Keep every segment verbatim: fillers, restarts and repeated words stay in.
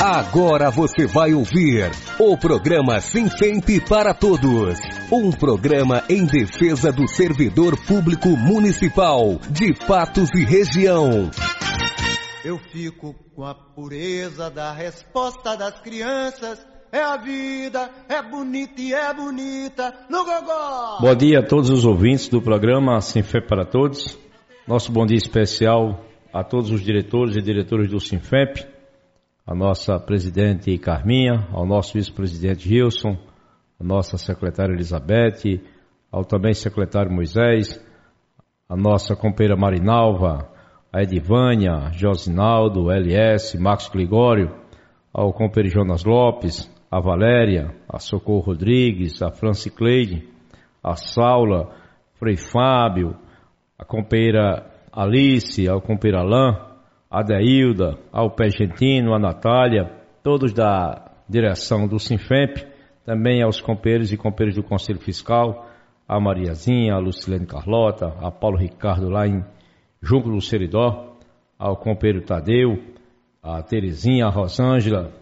Agora você vai ouvir o programa Sinfemp para Todos. Um programa em defesa do servidor público municipal de Patos e região. Eu fico com a pureza da resposta das crianças. É a vida, é bonita e é bonita no gogó. Bom dia a todos os ouvintes do programa Sinfemp para Todos. Nosso bom dia especial a todos os diretores e diretoras do Sinfemp, a nossa presidente Carminha, ao nosso vice-presidente Gilson, a nossa secretária Elizabeth, ao também secretário Moisés, a nossa companheira Marinalva, a Edivânia, Josinaldo, L S, Marcos Gligório, ao companheiro Jonas Lopes, a Valéria, a Socorro Rodrigues, a Francicleide, a Saula, Frei Fábio, a companheira Alice, ao companheiro Alain, a Deilda, ao Pé Gentino, a Natália, todos da direção do Sinfemp, também aos companheiros e companheiras do Conselho Fiscal, a Mariazinha, a Lucilene Carlota, a Paulo Ricardo lá em Junco do Seridó, ao companheiro Tadeu, a Terezinha, a Rosângela,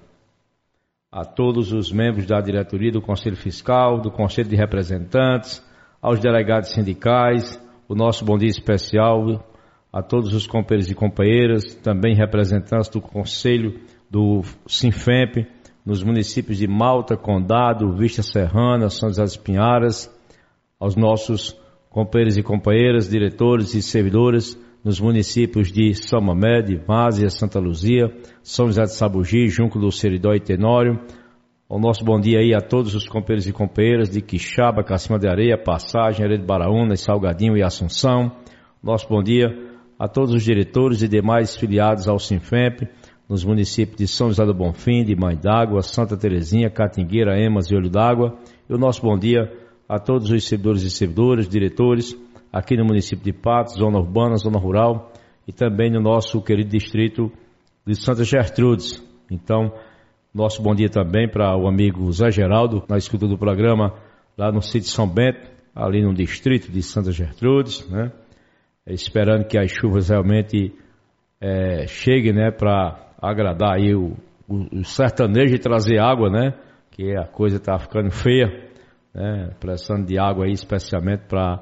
a todos os membros da diretoria do Conselho Fiscal, do Conselho de Representantes, aos delegados sindicais, o nosso bom dia especial a todos os companheiros e companheiras, também representantes do Conselho do Sinfemp, nos municípios de Malta, Condado, Vista Serrana, São José das Pinharas, aos nossos companheiros e companheiras, diretores e servidoras, nos municípios de São Mamede, Várzea, Santa Luzia, São José de Sabugi, Junco do Seridó e Tenório. O nosso bom dia aí a todos os companheiros e companheiras de Quixaba, Cacima de Areia, Passagem, Areia de Baraúna, Salgadinho e Assunção. Nosso bom dia a todos os diretores e demais filiados ao Sinfemp, nos municípios de São José do Bonfim, de Mãe d'Água, Santa Terezinha, Catingueira, Emas e Olho d'Água. E o nosso bom dia a todos os servidores e servidoras, diretores, aqui no município de Patos, zona urbana, zona rural, e também no nosso querido distrito de Santa Gertrudes. Então, nosso bom dia também para o amigo Zé Geraldo, na escuta do programa, lá no sítio São Bento, ali no distrito de Santa Gertrudes, né? Esperando que as chuvas realmente é, cheguem, né, para agradar aí o, o, o sertanejo e trazer água, né? Que a coisa está ficando feia, né? Precisando de água aí, especialmente para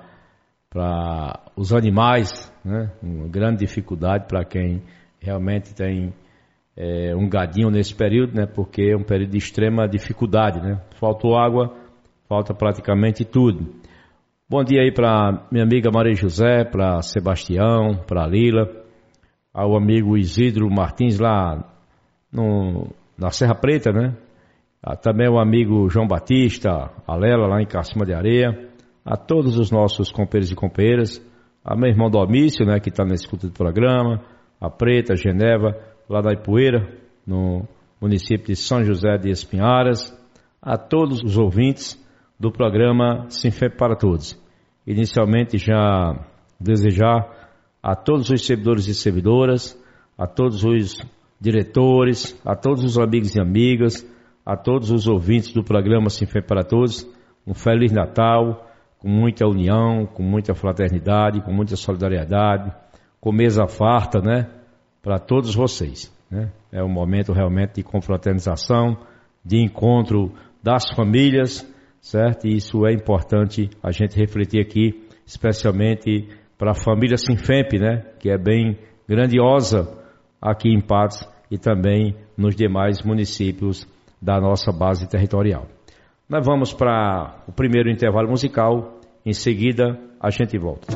para os animais, né? Uma grande dificuldade para quem realmente tem é, um gadinho nesse período, né? Porque é um período de extrema dificuldade, né? Faltou água, falta praticamente tudo. Bom dia aí para minha amiga Maria José, para Sebastião, para Lila, ao amigo Isidro Martins lá no, na Serra Preta, né? Ah, também o amigo João Batista, a Lela lá em Cacima de Areia, a todos os nossos companheiros e companheiras, a meu irmão Domício, né, que está na escuta do programa, a Preta, a Geneva, lá da Ipueira, no município de São José de Espinharas, a todos os ouvintes do programa Sinfemp para Todos. Inicialmente já desejar a todos os servidores e servidoras, a todos os diretores, a todos os amigos e amigas, a todos os ouvintes do programa Sinfemp para Todos, um Feliz Natal, com muita união, com muita fraternidade, com muita solidariedade, com mesa farta, né, para todos vocês, né? É um momento realmente de confraternização, de encontro das famílias, certo? E isso é importante a gente refletir aqui, especialmente para a família Sinfemp, né? Que é bem grandiosa aqui em Patos e também nos demais municípios da nossa base territorial. Nós vamos para o primeiro intervalo musical, em seguida a gente volta.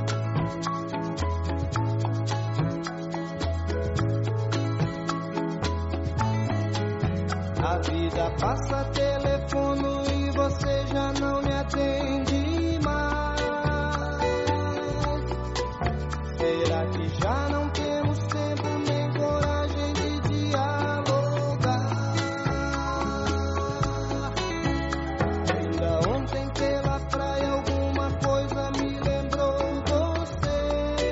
A vida passa telefono e você já não me atende mais. Será que já não temos tempo nem coragem de dialogar? Ainda ontem pela praia alguma coisa me lembrou você.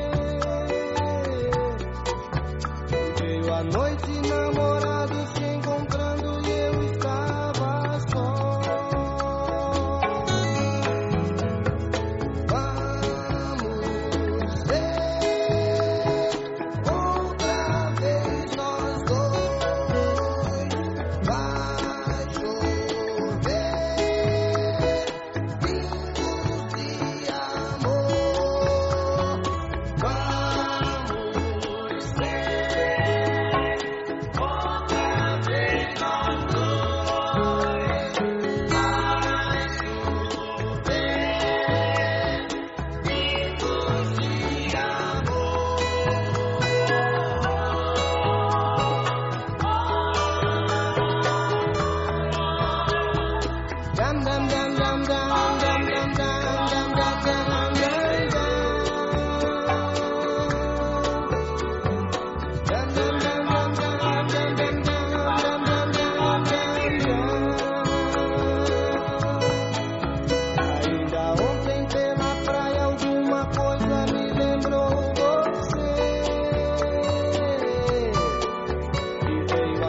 Veio a noite namorados se encontrando e eu estava só. Vamos ver outra vez nós dois.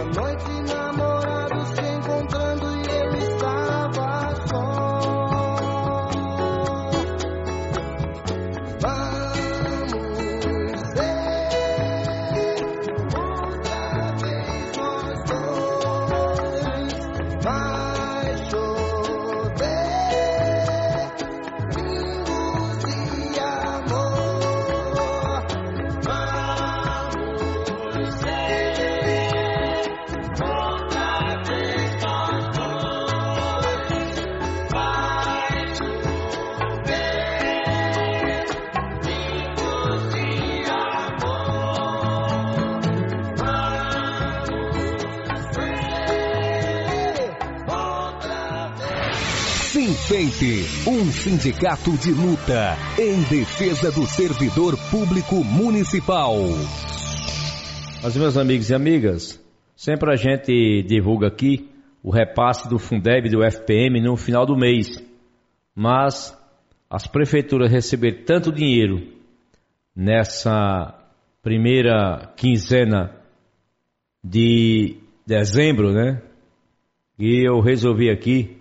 Sinfemp, um sindicato de luta em defesa do servidor público municipal. Mas, meus amigos e amigas, sempre a gente divulga aqui o repasse do Fundeb e do F P M no final do mês. Mas as prefeituras receberam tanto dinheiro nessa primeira quinzena de dezembro, né? E eu resolvi aqui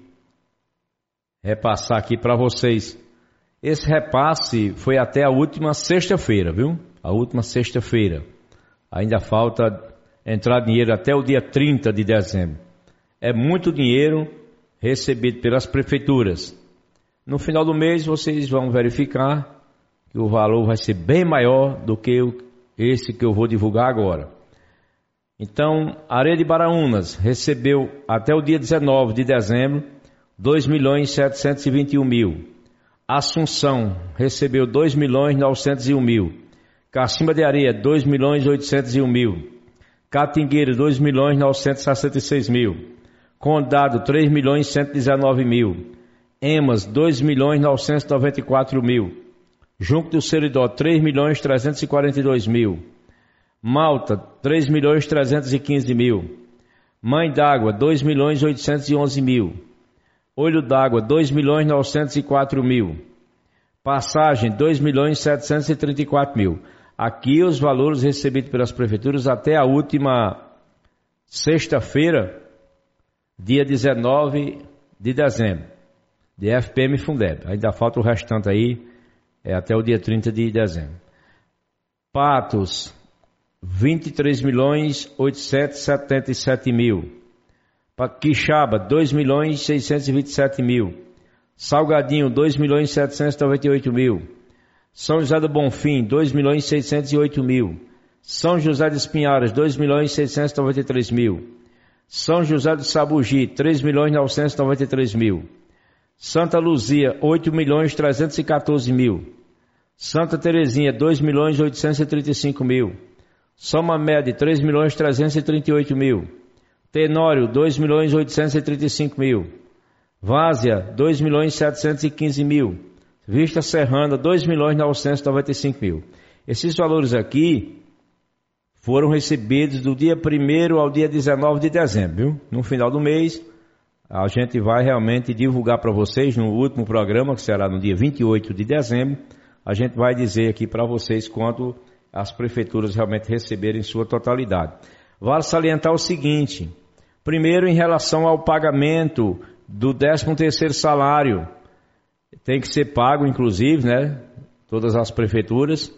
repassar aqui para vocês. Esse repasse foi até a última sexta-feira, viu? A última sexta-feira. Ainda falta entrar dinheiro até o dia trinta de dezembro. É muito dinheiro recebido pelas prefeituras. No final do mês vocês vão verificar que o valor vai ser bem maior do que esse que eu vou divulgar agora. Então, Areia de Baraunas recebeu até o dia dezenove de dezembro dois milhões setecentos e vinte e um mil. Assunção recebeu dois milhões novecentos e um mil. Cacimba de Areia, dois milhões oitocentos e um mil. Catingueiro, dois milhões novecentos e sessenta e seis mil. Condado, três milhões cento e dezenove mil. Emas, dois milhões novecentos e noventa e quatro mil. Junco do Seridó, três milhões trezentos e quarenta e dois mil. Malta, três milhões trezentos e quinze mil. Mãe d'Água, dois milhões oitocentos e onze mil. Olho d'Água, dois milhões novecentos e quatro mil. Passagem, dois milhões setecentos e trinta e quatro mil. Aqui os valores recebidos pelas prefeituras até a última sexta-feira, dia dezenove de dezembro, de F P M e Fundeb. Ainda falta o restante aí, é até o dia trinta de dezembro. Patos, vinte e três milhões oitocentos e setenta e sete mil. Quixaba, dois milhões seiscentos e vinte e sete mil. Salgadinho, dois milhões setecentos e noventa e oito mil. São José do Bonfim, dois milhões seiscentos e oito mil. São José de Espinharas, dois milhões seiscentos e noventa e três mil. São José do Sabugi, três milhões novecentos e noventa e três mil. Santa Luzia, oito milhões trezentos e quatorze mil. Santa Terezinha, dois milhões oitocentos e trinta e cinco mil. São Mamed, três milhões trezentos e trinta e oito mil. Tenório, dois milhões oitocentos e trinta e cinco mil. Várzea, dois milhões setecentos e quinze mil. Vista Serrana, dois milhões novecentos e noventa e cinco mil. Esses valores aqui foram recebidos do dia primeiro ao dia dezenove de dezembro, viu? No final do mês, a gente vai realmente divulgar para vocês no último programa, que será no dia vinte e oito de dezembro, a gente vai dizer aqui para vocês quanto as prefeituras realmente receberem em sua totalidade. Vale salientar o seguinte: primeiro, em relação ao pagamento do décimo terceiro salário, tem que ser pago, inclusive, né? Todas as prefeituras.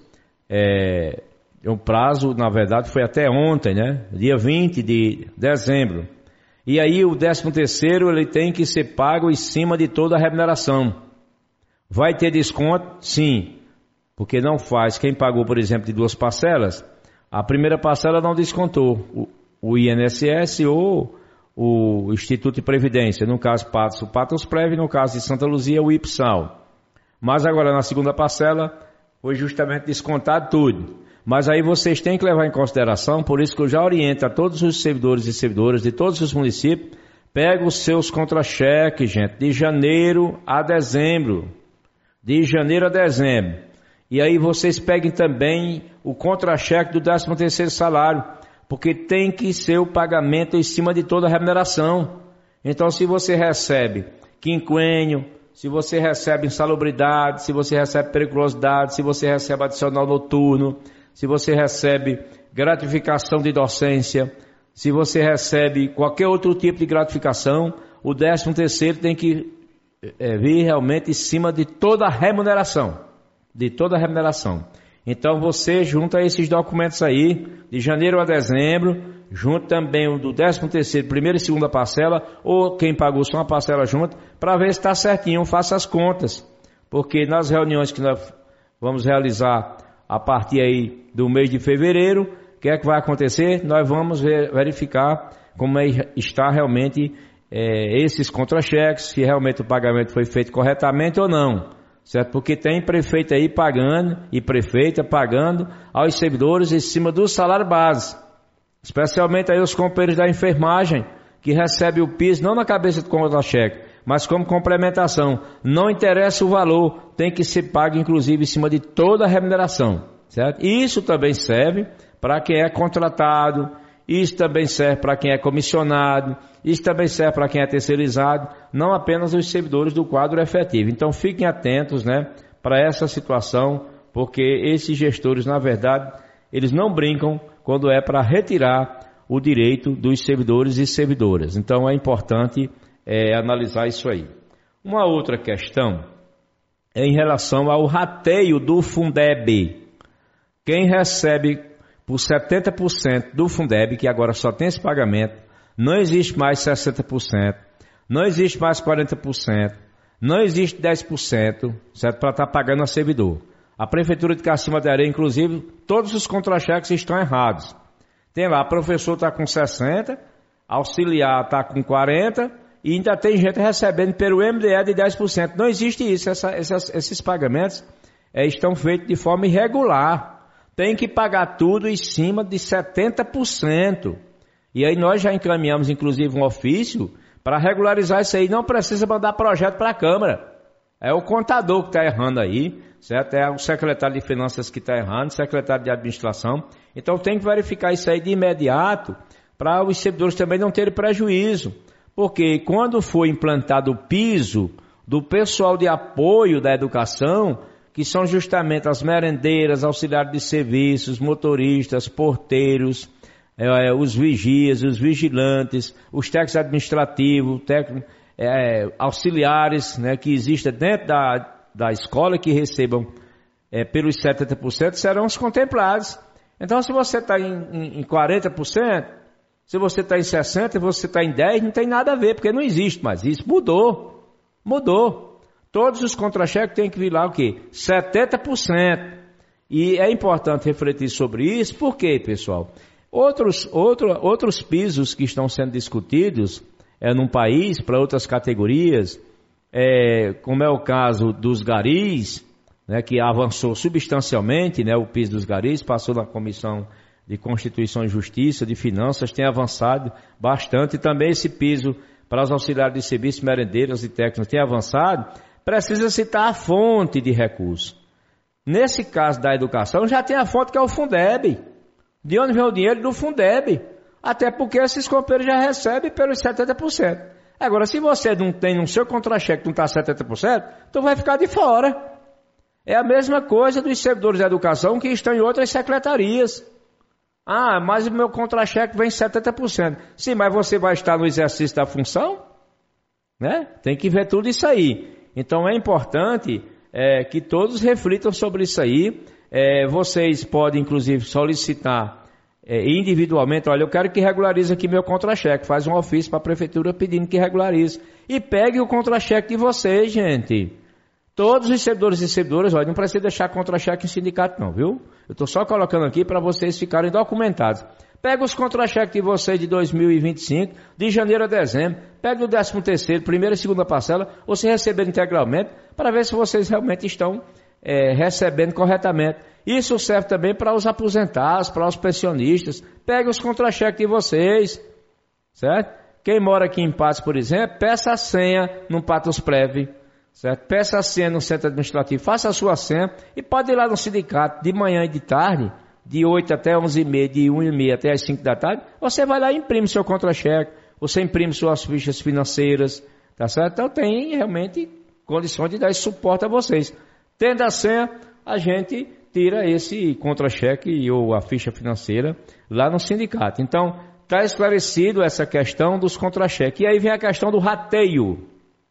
É, o prazo, na verdade, foi até ontem, né? Dia vinte de dezembro. E aí o décimo terceiro ele tem que ser pago em cima de toda a remuneração. Vai ter desconto? Sim. Porque não faz. Quem pagou, por exemplo, de duas parcelas, a primeira parcela não descontou o, o I N S S ou o Instituto de Previdência, no caso Patos, o Patos Prev, no caso de Santa Luzia, o I P S A L. Mas agora na segunda parcela foi justamente descontado tudo. Mas aí vocês têm que levar em consideração, por isso que eu já oriento a todos os servidores e servidoras de todos os municípios, pega os seus contra-cheques, gente, de janeiro a dezembro. De janeiro a dezembro. E aí vocês peguem também o contra-cheque do décimo terceiro salário, porque tem que ser o pagamento em cima de toda a remuneração. Então, se você recebe quinquênio, se você recebe insalubridade, se você recebe periculosidade, se você recebe adicional noturno, se você recebe gratificação de docência, se você recebe qualquer outro tipo de gratificação, o décimo terceiro tem que é, vir realmente em cima de toda a remuneração, de toda a remuneração. Então você junta esses documentos aí, de janeiro a dezembro, junto também o do décimo terceiro, primeira e segunda parcela, ou quem pagou só uma parcela junto, para ver se está certinho, faça as contas. Porque nas reuniões que nós vamos realizar a partir aí do mês de fevereiro, o que é que vai acontecer? Nós vamos ver, verificar como é, está realmente é, esses contra-cheques, se realmente o pagamento foi feito corretamente ou não, certo? Porque tem prefeito aí pagando e prefeita pagando aos servidores em cima do salário base, especialmente aí os companheiros da enfermagem, que recebem o piso não na cabeça do contra-cheque, mas como complementação. Não interessa o valor, tem que ser pago inclusive em cima de toda a remuneração, certo? E isso também serve para quem é contratado, isso também serve para quem é comissionado, isso também serve para quem é terceirizado, não apenas os servidores do quadro efetivo. Então fiquem atentos, né, para essa situação, porque esses gestores, na verdade, eles não brincam quando é para retirar o direito dos servidores e servidoras. Então é importante é, analisar isso aí. Uma outra questão é em relação ao rateio do Fundeb. Quem recebe por setenta por cento do Fundeb, que agora só tem esse pagamento, não existe mais sessenta por cento, não existe mais quarenta por cento, não existe dez por cento, certo? Para estar pagando a servidor. A Prefeitura de Cacimba de Areia, inclusive, todos os contra-cheques estão errados. Tem lá, professor está com sessenta, auxiliar está com quarenta, e ainda tem gente recebendo pelo M D E de dez por cento. Não existe isso, essa, essas, esses pagamentos é, estão feitos de forma irregular. Tem que pagar tudo em cima de setenta por cento. E aí nós já encaminhamos, inclusive, um ofício para regularizar isso aí. Não precisa mandar projeto para a Câmara. É o contador que está errando aí, certo? É o secretário de Finanças que está errando, o secretário de Administração. Então tem que verificar isso aí de imediato para os servidores também não terem prejuízo. Porque quando foi implantado o piso do pessoal de apoio da educação, que são justamente as merendeiras, auxiliares de serviços, motoristas, porteiros, é, os vigias, os vigilantes, os técnicos administrativos, técnicos, é, auxiliares, né, que existem dentro da, da escola que recebam é, pelos setenta por cento, serão os contemplados. Então, se você está em, em, em quarenta por cento, se você está em sessenta por cento, você está em dez por cento, não tem nada a ver, porque não existe mais isso. Mudou. Mudou. Todos os contra-cheques têm que vir lá o quê? setenta por cento. E é importante refletir sobre isso, por quê, pessoal? Outros, outro, outros pisos que estão sendo discutidos é, num país, para outras categorias, é, como é o caso dos garis, né, que avançou substancialmente, né, o piso dos garis, passou na Comissão de Constituição e Justiça, de Finanças, tem avançado bastante, e também esse piso para os auxiliares de serviço, merendeiras e técnicos tem avançado. Precisa citar a fonte de recurso. Nesse caso da educação, já tem a fonte que é o Fundeb. De onde vem o dinheiro? Do Fundeb. Até porque esses companheiros já recebem pelos setenta por cento. Agora, se você não tem no seu contra-cheque, não está setenta por cento, então vai ficar de fora. É a mesma coisa dos servidores da educação que estão em outras secretarias. Ah, mas o meu contra-cheque vem setenta por cento. Sim, mas você vai estar no exercício da função? Né? Tem que ver tudo isso aí. Então é importante é, que todos reflitam sobre isso aí. É, vocês podem, inclusive, solicitar é, individualmente. Olha, eu quero que regularize aqui meu contra-cheque. Faz um ofício para a prefeitura pedindo que regularize. E pegue o contra-cheque de vocês, gente. Todos os servidores e servidoras, olha, não precisa deixar contra-cheque em sindicato não, viu? Eu estou só colocando aqui para vocês ficarem documentados. Pega os contra-cheques de vocês de dois mil e vinte e cinco, de janeiro a dezembro, pega o décimo terceiro, primeira e segunda parcela, ou se receber integralmente, para ver se vocês realmente estão é, recebendo corretamente. Isso serve também para os aposentados, para os pensionistas. Pega os contra-cheques de vocês, certo? Quem mora aqui em Patos, por exemplo, peça a senha no Patos Prev, certo? Peça a senha no centro administrativo, faça a sua senha e pode ir lá no sindicato de manhã e de tarde, de oito até onze e meia, de uma e meia até as cinco da tarde, você vai lá e imprime seu contra-cheque, você imprime suas fichas financeiras, tá certo? Então tem realmente condições de dar esse suporte a vocês. Tendo a senha, a gente tira esse contra-cheque ou a ficha financeira lá no sindicato. Então, está esclarecido essa questão dos contra-cheques. E aí vem a questão do rateio.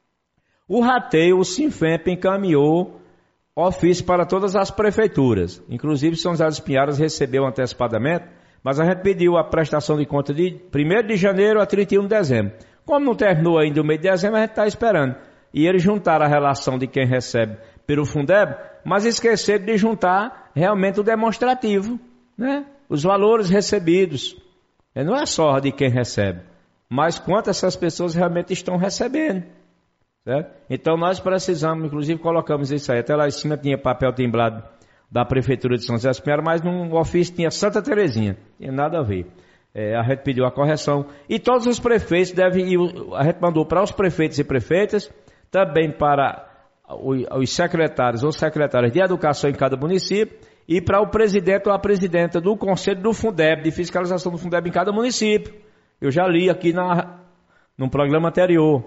O rateio, o Sinfemp encaminhou ofício para todas as prefeituras. Inclusive, São José dos Pinhais recebeu antecipadamente, mas a gente pediu a prestação de conta de primeiro de janeiro a trinta e um de dezembro. Como não terminou ainda o mês de dezembro, a gente está esperando. E eles juntaram a relação de quem recebe pelo Fundeb, mas esqueceram de juntar realmente o demonstrativo, né? Os valores recebidos. Não é só de quem recebe, mas quantas essas pessoas realmente estão recebendo. Certo? Então nós precisamos, inclusive colocamos isso aí. Até lá em cima tinha papel timbrado da Prefeitura de São José dos Pinhais, mas no ofício tinha Santa Terezinha. Tinha nada a ver. É, a gente pediu a correção. E todos os prefeitos devem ir, a gente mandou para os prefeitos e prefeitas, também para os secretários ou secretárias de educação em cada município, e para o presidente ou a presidenta do Conselho do Fundeb, de fiscalização do Fundeb em cada município. Eu já li aqui na, num programa anterior.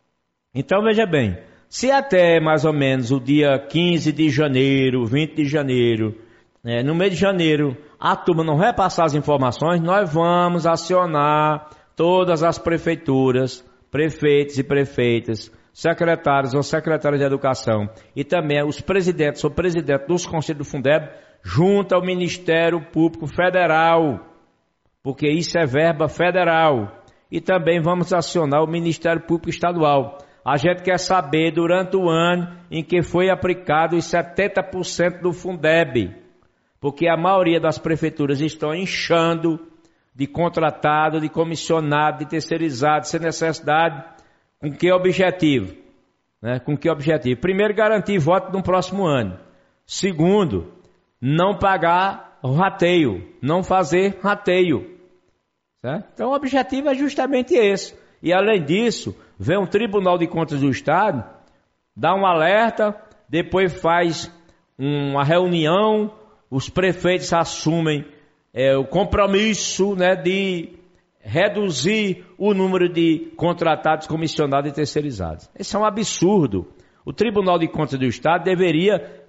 Então veja bem, se até mais ou menos o dia quinze de janeiro, vinte de janeiro, né, no mês de janeiro, a turma não repassar as informações, nós vamos acionar todas as prefeituras, prefeitos e prefeitas, secretários ou secretárias de educação e também os presidentes ou presidentes dos conselhos do Fundeb junto ao Ministério Público Federal, porque isso é verba federal, e também vamos acionar o Ministério Público Estadual. A gente quer saber durante o ano em que foi aplicado os setenta por cento do Fundeb, porque a maioria das prefeituras estão inchando de contratado, de comissionado, de terceirizado, sem necessidade. Com que objetivo? Né? Com que objetivo? Primeiro, garantir voto no próximo ano. Segundo, não pagar o rateio, não fazer rateio. Certo? Então o objetivo é justamente esse. E além disso, vem um Tribunal de Contas do Estado, dá um alerta, depois faz uma reunião, os prefeitos assumem é, o compromisso, né, de reduzir o número de contratados, comissionados e terceirizados. Isso é um absurdo. O Tribunal de Contas do Estado deveria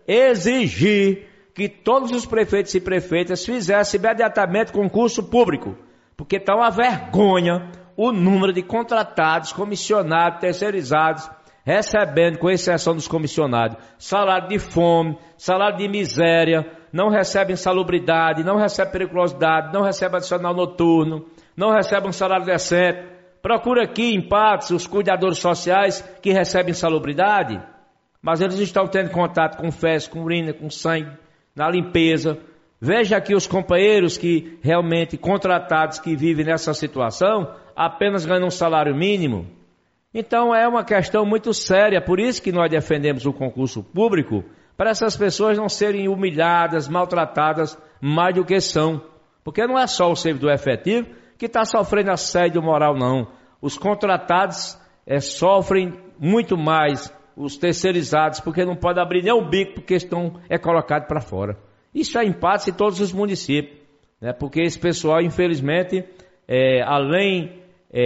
exigir que todos os prefeitos e prefeitas fizessem imediatamente concurso público, porque está uma vergonha o número de contratados, comissionados, terceirizados, recebendo, com exceção dos comissionados, salário de fome, salário de miséria, não recebem salubridade, não recebem periculosidade, não recebem adicional noturno, não recebem um salário decente. Procura aqui em Patos os cuidadores sociais que recebem salubridade, mas eles estão tendo contato com fezes, com urina, com sangue, na limpeza. Veja aqui os companheiros que realmente contratados que vivem nessa situação apenas ganham um salário mínimo. Então é uma questão muito séria, por isso que nós defendemos o concurso público, para essas pessoas não serem humilhadas, maltratadas mais do que são. Porque não é só o servidor efetivo que está sofrendo assédio moral, não. Os contratados é, sofrem muito mais, os terceirizados, porque não podem abrir nem o bico, porque estão é, colocados para fora. Isso é empate em todos os municípios, né? Porque esse pessoal, infelizmente, é, além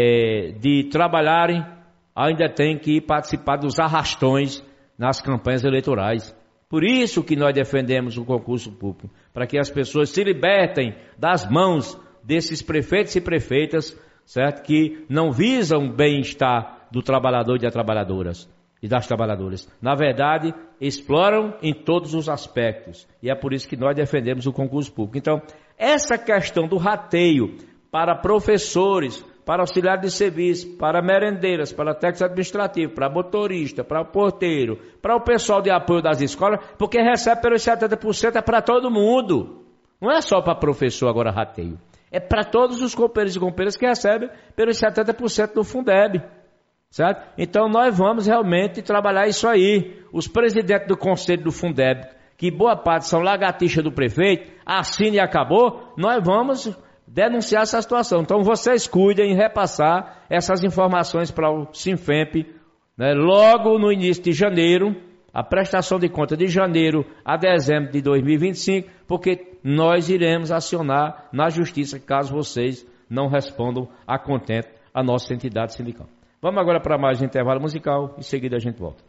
é, de trabalharem, ainda tem que participar dos arrastões nas campanhas eleitorais. Por isso que nós defendemos o concurso público, para que as pessoas se libertem das mãos desses prefeitos e prefeitas, certo? Que não visam o bem-estar do trabalhador e das trabalhadoras. E das trabalhadoras. Na verdade, exploram em todos os aspectos. E é por isso que nós defendemos o concurso público. Então, essa questão do rateio para professores, para auxiliares de serviço, para merendeiras, para técnicos administrativos, para motorista, para porteiro, para o pessoal de apoio das escolas, porque recebe pelos setenta por cento é para todo mundo. Não é só para professor agora rateio. É para todos os companheiros e companheiras que recebem pelos setenta por cento do Fundeb. Certo? Então nós vamos realmente trabalhar isso aí. Os presidentes do Conselho do Fundeb, que boa parte são lagartixa do prefeito, assina e acabou, nós vamos denunciar essa situação. Então vocês cuidem em repassar essas informações para o Sinfemp, né, logo no início de janeiro, a prestação de conta de janeiro a dezembro de dois mil e vinte e cinco, porque nós iremos acionar na justiça caso vocês não respondam a contento a nossa entidade sindical. Vamos agora para mais um intervalo musical, em seguida a gente volta.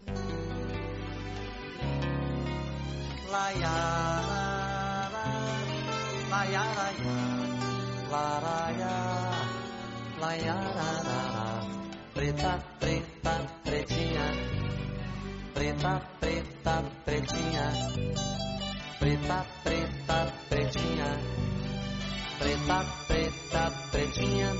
laiararara. Preta, preta, pretinha. Preta, preta, pretinha. Preta, preta, pretinha. Preta, preta, pretinha.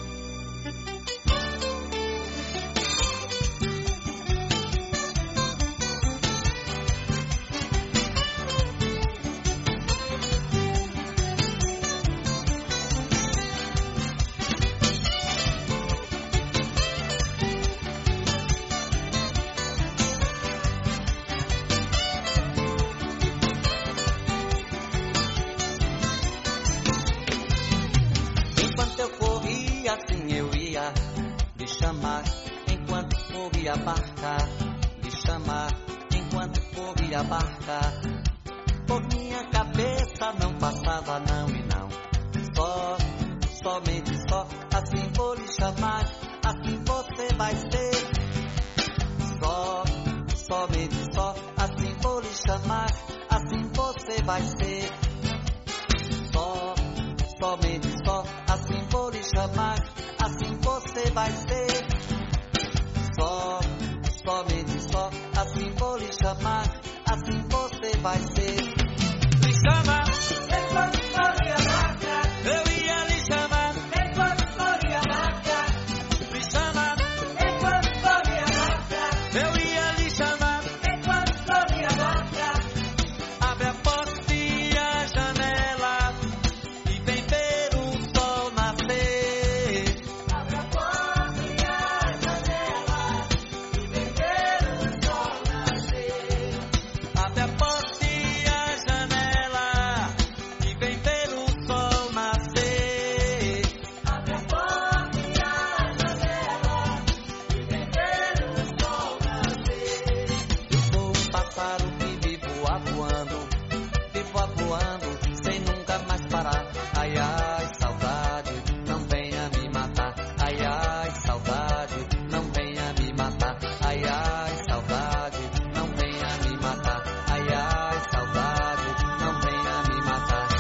Enquanto corria a barca, lhe chamar, enquanto corria a barca, por minha cabeça não passava não e não, só, somente só, assim vou lhe chamar, assim você vai ser, só, somente só, assim vou lhe chamar, assim você vai ser, só, somente só, assim vou lhe chamar, assim você vai ser, só, somente só, assim vou lhe chamar, assim você vai ser. Me chama, enquanto corria a barca, eu ia lhe chamar, enquanto corria a barca. Me chama, enquanto corria a barca, eu ia lhe chamar, enquanto corria a barca. Abre a porta e a janela e vem ver o sol nascer. Abre a porta e a janela e vem ver o sol nascer. Abre a porta e a janela e vem ver o sol nascer. Abre a porta e a janela e vem ver o sol nascer. Eu sou um pássaro que vivo voando, vivo voando, sem nunca mais parar. Ai, ai, saudade, não venha me matar. Ai, ai, saudade, não venha me matar. Ai, ai, saudade, não venha me matar. Ai, ai, saudade, não venha me matar.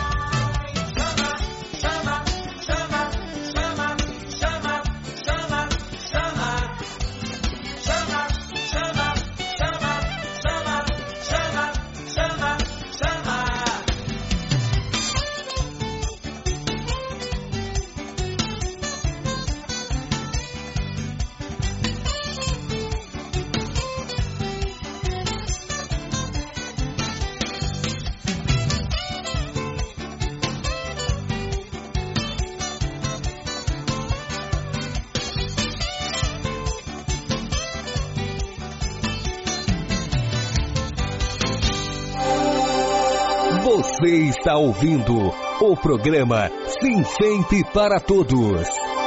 Chama, chama, chama, chama, chama, chama, chama. Chama, chama, chama, chama, chama, chama, chama. Você está ouvindo o programa Sinfemp para Todos.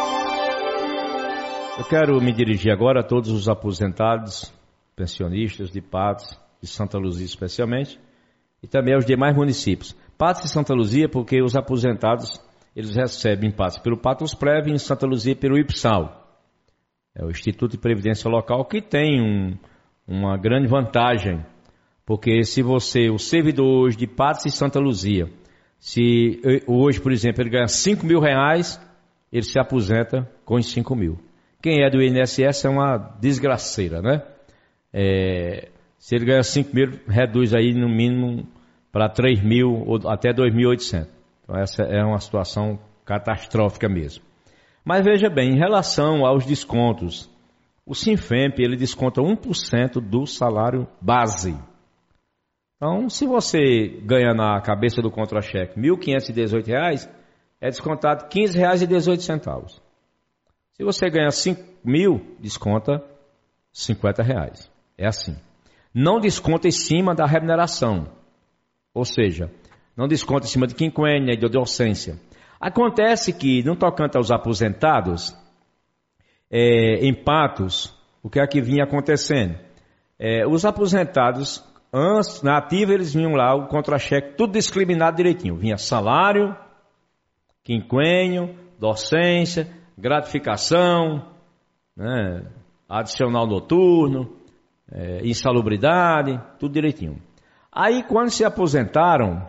Eu quero me dirigir agora a todos os aposentados, pensionistas de Patos, de Santa Luzia especialmente, e também aos demais municípios. Patos e Santa Luzia, porque os aposentados, eles recebem em Patos pelo Patos Prev e em Santa Luzia pelo IPSAL. É o Instituto de Previdência Local, que tem um, uma grande vantagem, porque se você, o servidor hoje de Patos e Santa Luzia, se hoje, por exemplo, ele ganha cinco mil reais, ele se aposenta com os cinco mil. Quem é do I N S S é uma desgraceira, né? É, se ele ganha cinco mil, reduz aí no mínimo para três mil ou até dois mil e oitocentos. Então essa é uma situação catastrófica mesmo. Mas veja bem, em relação aos descontos, o Sinfemp ele desconta um por cento do salário base. Então, se você ganha na cabeça do contra-cheque mil quinhentos e dezoito reais, é descontado quinze reais e dezoito centavos. Se você ganha cinco mil, desconta cinquenta reais. É assim. Não desconta em cima da remuneração. Ou seja, não desconta em cima de quinquênio e de docência. Acontece que, no tocante aos aposentados, é, em Patos, o que é que vinha acontecendo? É, os aposentados, antes, na ativa, eles vinham lá, o contra-cheque, tudo discriminado direitinho. Vinha salário, quinquênio, docência, gratificação, né, adicional noturno, é, insalubridade, tudo direitinho. Aí, quando se aposentaram,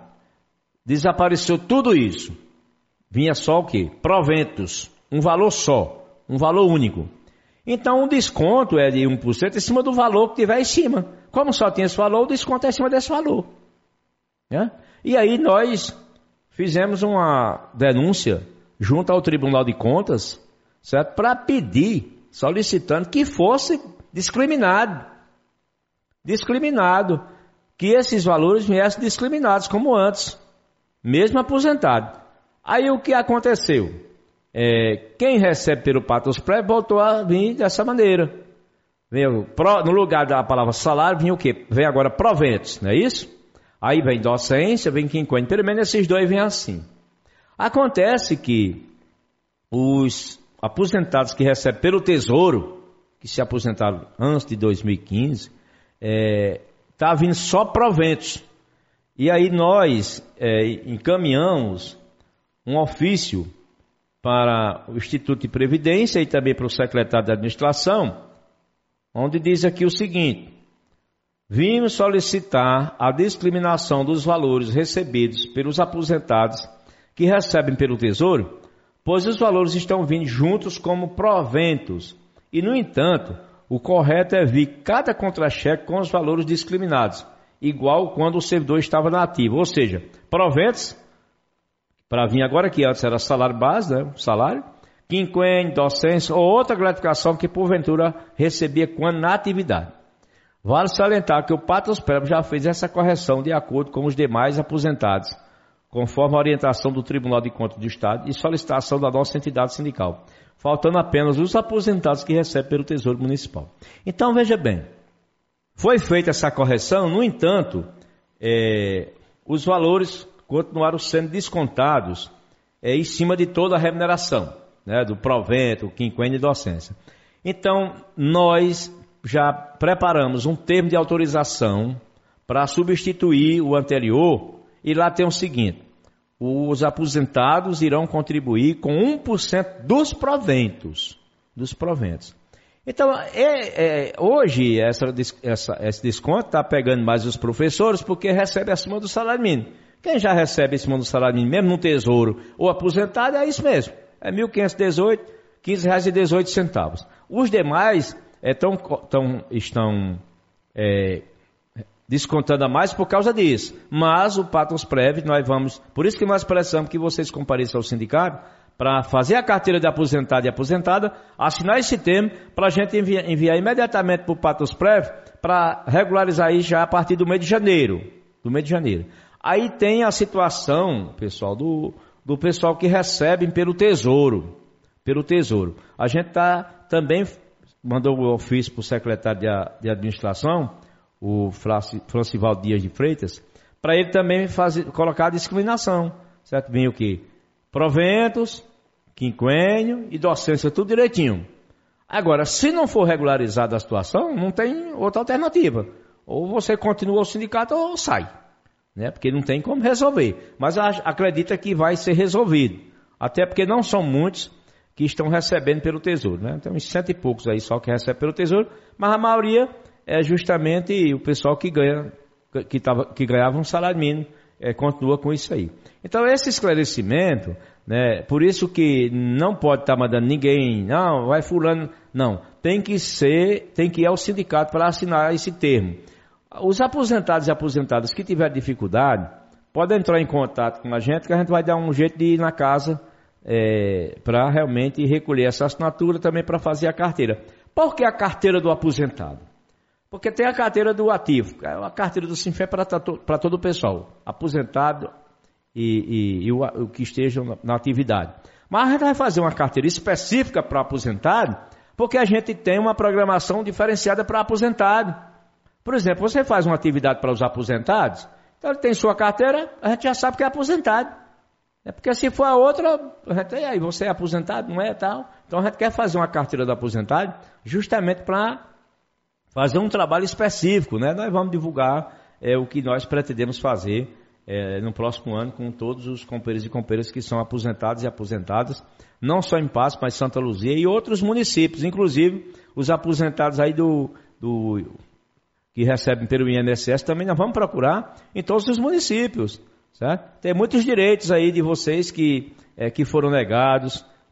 desapareceu tudo isso. Vinha só o quê? Proventos, um valor só. um valor único. Então o desconto é de um por cento em cima do valor que tiver em cima. Como só tem esse valor, o desconto é em cima desse valor. Né? E aí nós fizemos uma denúncia junto ao Tribunal de Contas, certo? Para pedir, solicitando que fosse discriminado. Discriminado. Que esses valores viessem discriminados, como antes, mesmo aposentado. Aí o que aconteceu? É, quem recebe pelo Patos Prévio voltou a vir dessa maneira. Veio, no lugar da palavra salário, vinha o quê? Vem agora proventos, não é isso? Aí vem docência, vem quinquênio, pelo menos esses dois vêm assim. Acontece que os aposentados que recebem pelo Tesouro, que se aposentaram antes de dois mil e quinze, é, tá vindo só proventos. E aí nós é, encaminhamos um ofício para o Instituto de Previdência e também para o secretário de Administração, onde diz aqui o seguinte: vimos solicitar a discriminação dos valores recebidos pelos aposentados que recebem pelo Tesouro, pois os valores estão vindo juntos como proventos. E, no entanto, o correto é vir cada contra-cheque com os valores discriminados, igual quando o servidor estava na ativa. Ou seja, proventos, para vir agora, que antes era salário base, né, salário, quinquênio, docência ou outra gratificação que porventura recebia quando na atividade. Vale salientar que o Patos Prévio já fez essa correção de acordo com os demais aposentados, conforme a orientação do Tribunal de Contas do Estado e solicitação da nossa entidade sindical, faltando apenas os aposentados que recebem pelo Tesouro Municipal. Então, veja bem, foi feita essa correção, no entanto, é, os valores continuaram sendo descontados é, em cima de toda a remuneração, né, do provento, quinquênio e docência. Então, nós já preparamos um termo de autorização para substituir o anterior, e lá tem o seguinte: os aposentados irão contribuir com um por cento dos proventos, dos proventos. Então, é, é, hoje, essa, essa, esse desconto está pegando mais os professores porque recebe acima do salário mínimo. Quem já recebe acima do salário mínimo, mesmo no Tesouro ou aposentado, é isso mesmo. É mil quinhentos e dezoito reais, quinze reais e dezoito centavos. Os demais é, tão, tão, estão é, descontando a mais por causa disso. Mas o Patos Prévio, nós vamos... Por isso que nós precisamos que vocês compareçam ao sindicato para fazer a carteira de aposentado e aposentada, assinar esse termo para a gente enviar, enviar imediatamente para o Patos Prévio para regularizar aí já a partir do mês de janeiro. Do mês de janeiro. Aí tem a situação, pessoal, do, do pessoal que recebem pelo Tesouro. Pelo Tesouro. A gente tá, também mandou o ofício para o secretário de, de Administração, o Francivaldo Dias de Freitas, para ele também fazer, colocar a discriminação. Certo? Vem o quê? Proventos, quinquênio e docência, tudo direitinho. Agora, se não for regularizada a situação, não tem outra alternativa. Ou você continua o sindicato ou sai. Né? Porque não tem como resolver. Mas acredita que vai ser resolvido. Até porque não são muitos que estão recebendo pelo Tesouro. Né? Tem uns cento e poucos aí só que recebem pelo Tesouro, mas a maioria é justamente o pessoal que ganha, que, tava, que ganhava um salário mínimo, é, continua com isso aí. Então esse esclarecimento, né, por isso que não pode estar tá mandando ninguém, não, vai fulano, não, tem que ser, tem que ir ao sindicato para assinar esse termo. Os aposentados e aposentadas que tiverem dificuldade, podem entrar em contato com a gente, que a gente vai dar um jeito de ir na casa é, para realmente recolher essa assinatura também para fazer a carteira. Por que a carteira do aposentado? Porque tem a carteira do ativo, a carteira do Sinfé para todo o pessoal, aposentado e, e, e o, o que estejam na, na atividade. Mas a gente vai fazer uma carteira específica para aposentado, porque a gente tem uma programação diferenciada para aposentado. Por exemplo, você faz uma atividade para os aposentados, então ele tem sua carteira, a gente já sabe que é aposentado. É porque se for a outra, a gente, aí você é aposentado, não é tal. Então a gente quer fazer uma carteira do aposentado justamente para fazer um trabalho específico, né? Nós vamos divulgar é, o que nós pretendemos fazer é, no próximo ano com todos os companheiros e companheiras que são aposentados e aposentadas, não só em Patos, mas Santa Luzia e outros municípios, inclusive os aposentados aí do, do que recebem pelo I N S S também nós vamos procurar em todos os municípios, certo? Tem muitos direitos aí de vocês que, é, que foram negados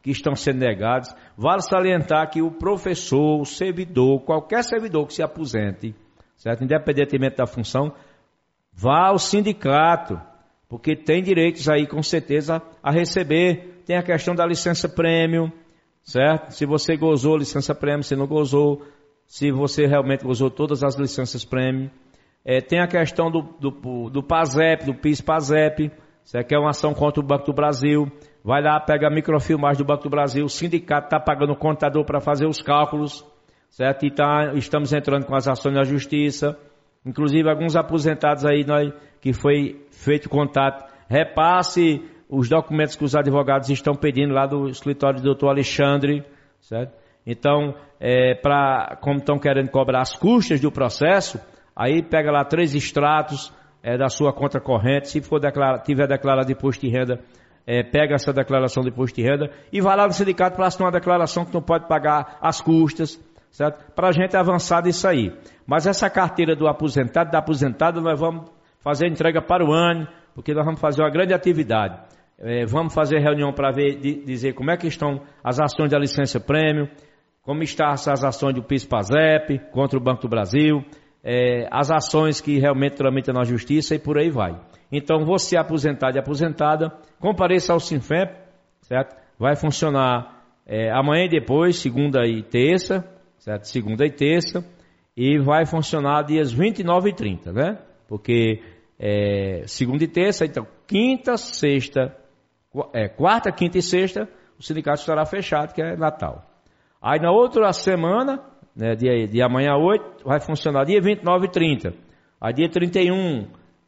que estão sendo negados. Vale salientar que o professor, o servidor, qualquer servidor que se aposente, certo? Independentemente da função, vá ao sindicato, porque tem direitos aí com certeza a receber. Tem a questão da licença prêmio, certo? Se você gozou licença prêmio, se não gozou, se você realmente gozou todas as licenças prêmio. É, tem a questão do, do, do PASEP, do PIS-PASEP, certo? Que é uma ação contra o Banco do Brasil. Vai lá, pega a microfilmagem do Banco do Brasil, o sindicato está pagando o contador para fazer os cálculos, certo? E tá, estamos entrando com as ações na justiça. Inclusive, alguns aposentados aí, nós, que foi feito contato, repasse os documentos que os advogados estão pedindo lá do escritório do doutor Alexandre, certo? Então, é, pra, como estão querendo cobrar as custas do processo, aí pega lá três extratos é, da sua conta corrente, se for declara, tiver declarado de imposto de renda, é, pega essa declaração de imposto de renda e vai lá no sindicato para assinar uma declaração que não pode pagar as custas, certo? Para a gente avançar disso aí. Mas essa carteira do aposentado, da aposentada, nós vamos fazer entrega para o ano, porque nós vamos fazer uma grande atividade. É, vamos fazer reunião para ver, de, dizer como é que estão as ações da licença prêmio, como estão as ações do PIS-PASEP contra o Banco do Brasil, é, as ações que realmente tramitam na justiça e por aí vai. Então, você aposentado e aposentada, compareça ao Sinfep, certo? Vai funcionar é, amanhã e depois, segunda e terça, certo? Segunda e terça, e vai funcionar dias vinte e nove e trinta, né? Porque é, segunda e terça, então quinta, sexta, é, quarta, quinta e sexta, o sindicato estará fechado, que é Natal. Aí na outra semana, né, dia, dia amanhã oito, vai funcionar dia vinte e nove e trinta. Aí dia trinta e um,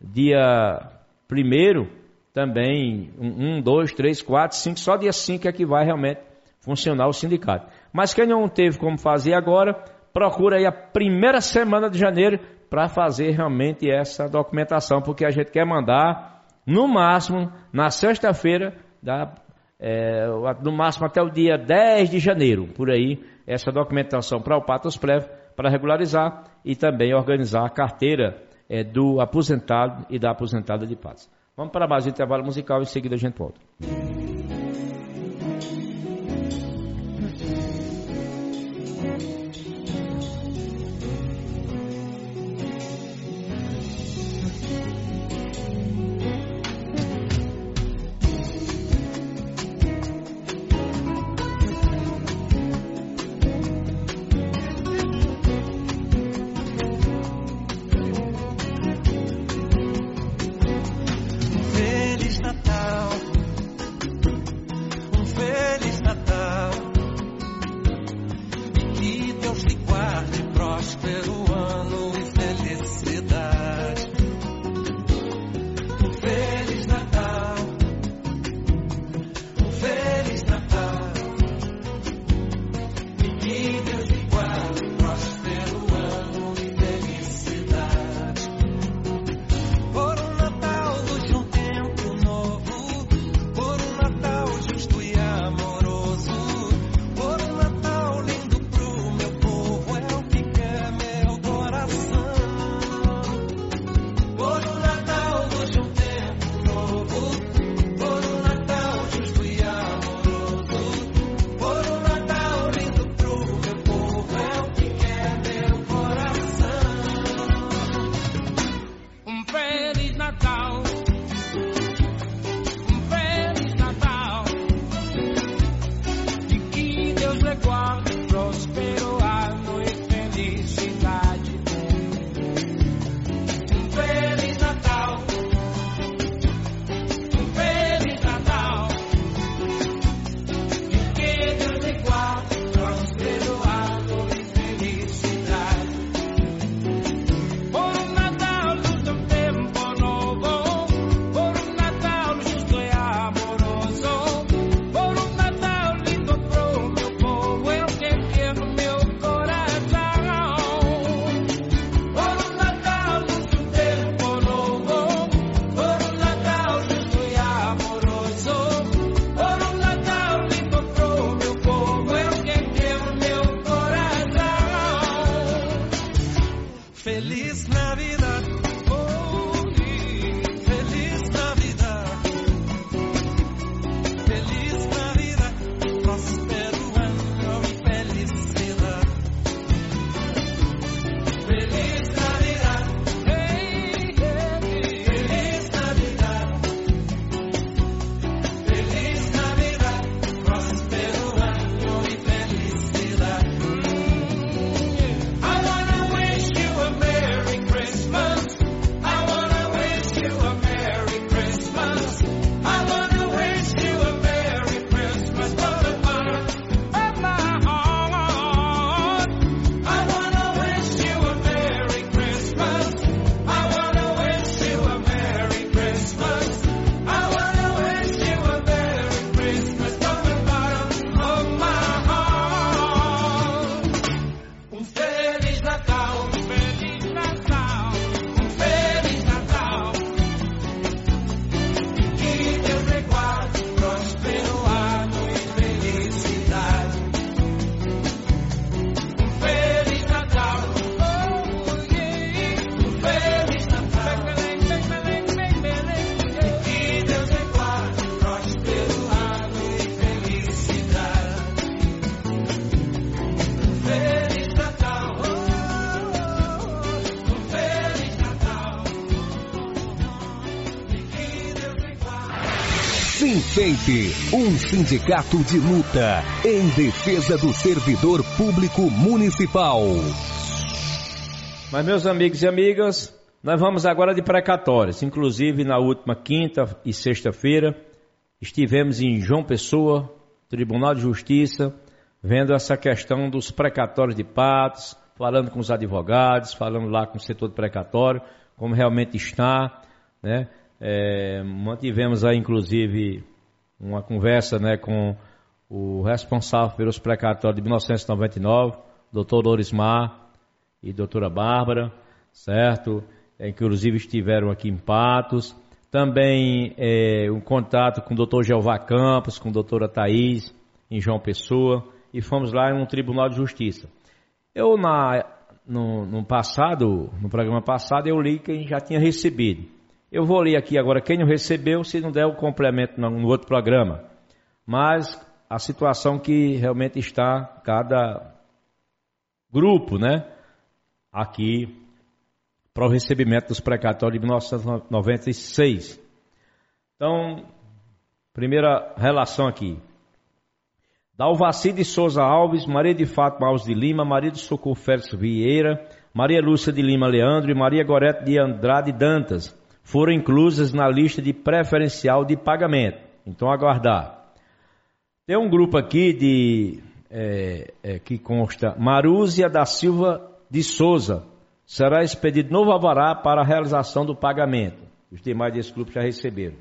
dia primeiro, também um, dois, três, quatro, cinco, só dia cinco é que vai realmente funcionar o sindicato. Mas quem não teve como fazer agora, procura aí a primeira semana de janeiro para fazer realmente essa documentação, porque a gente quer mandar, no máximo, na sexta-feira, da, é, no máximo até o dia dez de janeiro, por aí, essa documentação para o Patos Prévio, para regularizar e também organizar a carteira é, do aposentado e da aposentada de Patos. Vamos para mais um intervalo musical e em seguida a gente volta. Por un Natal lindo pro meu povo Sinfemp, um sindicato de luta em defesa do servidor público municipal. Mas, meus amigos e amigas, nós vamos agora de precatórios. Inclusive, na última quinta e sexta-feira, estivemos em João Pessoa, Tribunal de Justiça, vendo essa questão dos precatórios de Patos, falando com os advogados, falando lá com o setor de precatório, como realmente está, né? É, mantivemos aí, inclusive, uma conversa, né, com o responsável pelos precatórios de mil novecentos e noventa e nove, doutor Dorismar e doutora Bárbara, certo? É, inclusive estiveram aqui em Patos. Também é, um contato com o doutor Jeová Campos, com a doutora Thaís, em João Pessoa, e fomos lá no Tribunal de Justiça. Eu, na, no, no passado, no programa passado, eu li quem já tinha recebido. Eu vou ler aqui agora quem não recebeu, se não der o complemento no, no outro programa. Mas a situação que realmente está cada grupo, né, aqui para o recebimento dos precatórios de mil novecentos e noventa e seis. Então, primeira relação aqui. Dalvaci de Souza Alves, Maria de Fátima Alves de Lima, Maria de Socorro Félix Vieira, Maria Lúcia de Lima Leandro e Maria Gorete de Andrade Dantas foram inclusas na lista de preferencial de pagamento. Então, aguardar. Tem um grupo aqui de é, é, que consta Marúzia da Silva de Souza. Será expedido novo alvará para a realização do pagamento. Os demais desse grupo já receberam.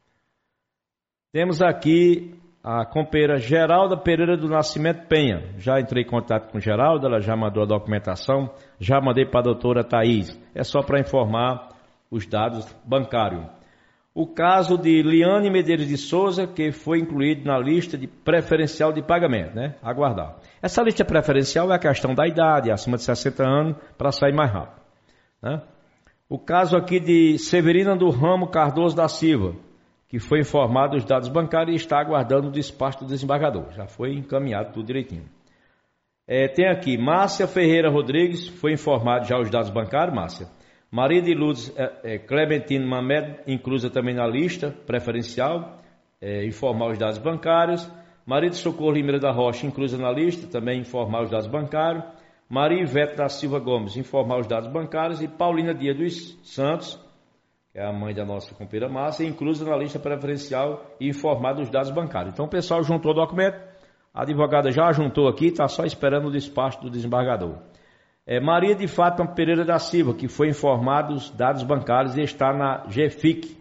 Temos aqui a companheira Geralda Pereira do Nascimento Penha. Já entrei em contato com Geralda, ela já mandou a documentação, já mandei para a doutora Thaís. É só para informar os dados bancários. O caso de Liane Medeiros de Souza, que foi incluído na lista de preferencial de pagamento, né? Aguardar. Essa lista preferencial é a questão da idade, acima de sessenta anos, para sair mais rápido, né? O caso aqui de Severina do Ramo Cardoso da Silva, que foi informado os dados bancários e está aguardando o despacho do desembargador. Já foi encaminhado tudo direitinho. É, tem aqui Márcia Ferreira Rodrigues, foi informado já os dados bancários, Márcia. Maria de Lourdes é, é, Clementino Mamed, inclusa também na lista preferencial, é, informar os dados bancários. Maria de Socorro Limeira da Rocha, inclusa na lista, também informar os dados bancários. Maria Ivete da Silva Gomes, informar os dados bancários. E Paulina Dias dos Santos, que é a mãe da nossa companheira Márcia, inclusa na lista preferencial e informar dos dados bancários. Então o pessoal juntou o documento, a advogada já juntou aqui, está só esperando o despacho do desembargador. É Maria de Fátima Pereira da Silva, que foi informado os dados bancários e está na G F I C.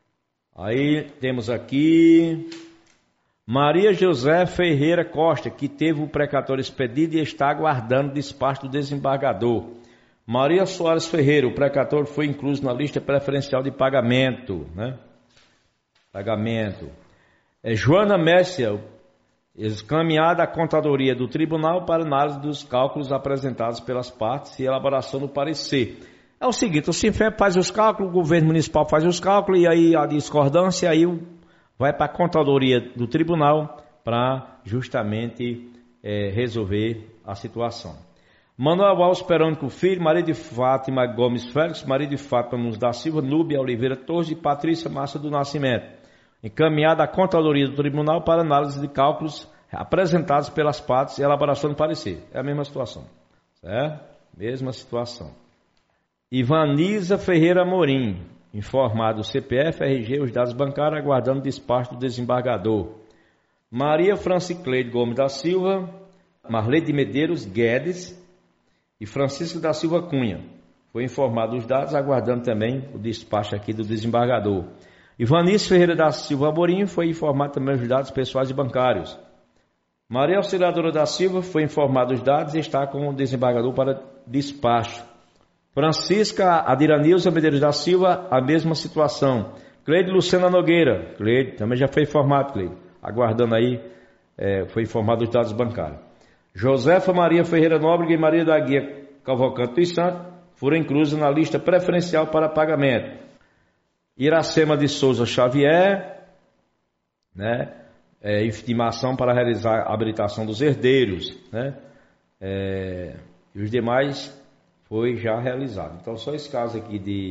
Aí temos aqui Maria José Ferreira Costa, que teve o precatório expedido e está aguardando o despacho do desembargador. Maria Soares Ferreira, o precatório foi incluso na lista preferencial de pagamento, né? Pagamento. É Joana Messia, encaminhada à contadoria do tribunal para análise dos cálculos apresentados pelas partes e elaboração do parecer. É o seguinte, o Sinfemp faz os cálculos, o governo municipal faz os cálculos e aí a discordância aí vai para a contadoria do tribunal para justamente é, resolver a situação. Manuel Alves Perônico Filho, Maria de Fátima Gomes Félix, Maria de Fátima Nunes da Silva, Núbia Oliveira Torres e Patrícia Massa do Nascimento. Encaminhada à contadoria do tribunal para análise de cálculos apresentados pelas partes e elaboração do parecer. É a mesma situação, certo? Mesma situação. Ivaniza Ferreira Amorim, informado o C P F, R G, os dados bancários, aguardando despacho do desembargador. Maria Francicleide Gomes da Silva, Marlene de Medeiros Guedes e Francisco da Silva Cunha. Foi informado os dados, aguardando também o despacho aqui do desembargador. Ivanice Ferreira da Silva Amorim foi informado também os dados pessoais e bancários. Maria Auxiliadora da Silva foi informado os dados e está com o desembargador para despacho. Francisca Adiranilza Medeiros da Silva, a mesma situação. Cleide Lucena Nogueira, Cleide, também já foi informado, Cleide. Aguardando aí, é, foi informado os dados bancários. Josefa Maria Ferreira Nóbrega e Maria da Guia Cavalcante dos Santos foram inclusas na lista preferencial para pagamento. Iracema de Souza Xavier, né, é, intimação para realizar a habilitação dos herdeiros, né, é, e os demais foi já realizado. Então, só esse caso aqui de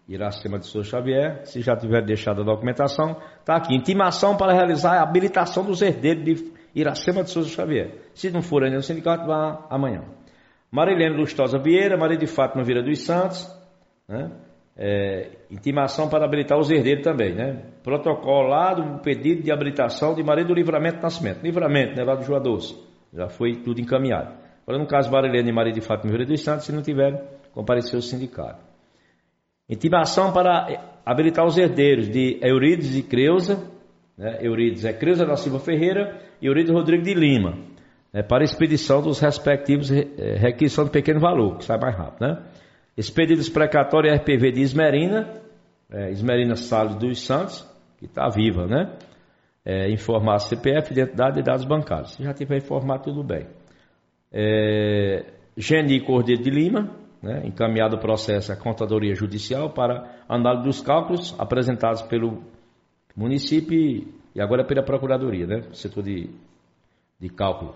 Iracema de Souza Xavier. Se já tiver deixado a documentação, está aqui. Intimação para realizar a habilitação dos herdeiros de Iracema de Souza Xavier. Se não for ainda no sindicato, vá amanhã. Marilene Lustosa Vieira, Maria de Fátima Vieira dos Santos, né? É, intimação para habilitar os herdeiros também, né? Protocolado um pedido de habilitação de Maria do Livramento Nascimento. Livramento, né? Lá do Joa Doce. Já foi tudo encaminhado. Agora, no caso, Marilene e Maria de Fátima Vieira dos Santos, se não tiverem, comparecer ao sindicato. Intimação para habilitar os herdeiros de Eurides e Creuza, né? Eurides é Creuza da Silva Ferreira e Eurides Rodrigo de Lima, né? Para expedição dos respectivos requisição de pequeno valor, que sai mais rápido, né? Expedidos precatório R P V de Esmerina, é, Esmerina Salles dos Santos, que está viva, né? É, informar C P F, identidade e dados bancários. Se já tiver informado, tudo bem. É, Geni Cordeiro de Lima, né? Encaminhado o processo à Contadoria Judicial para análise dos cálculos apresentados pelo município e agora pela Procuradoria, né? Setor de, de cálculo.